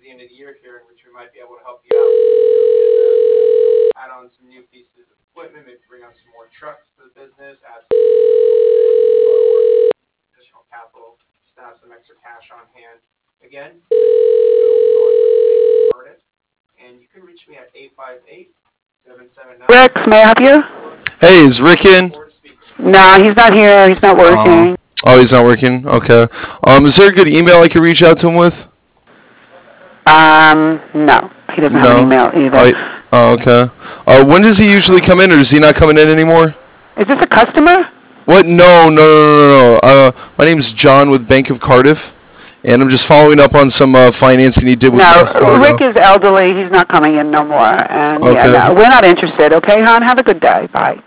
the end of the year here in which we might be able to help you out. Add on some new pieces of equipment, maybe bring on some more trucks to the business, add some additional capital, just to have some extra cash on hand. Again, and you can reach me at 858-779. Rick, may I help you? Hey, is Rick in? No, he's not here. He's not working. Oh, he's not working? Okay. Is there a good email I could reach out to him with? No. He doesn't have an email either. Oh, okay. When does he usually come in, or is he not coming in anymore? Is this a customer? What? No. My name's John with Bank of Cardiff, and I'm just following up on some financing he did with No, Rick is elderly. He's not coming in no more. And okay. yeah, no, we're not interested. Okay, hon? Have a good day. Bye.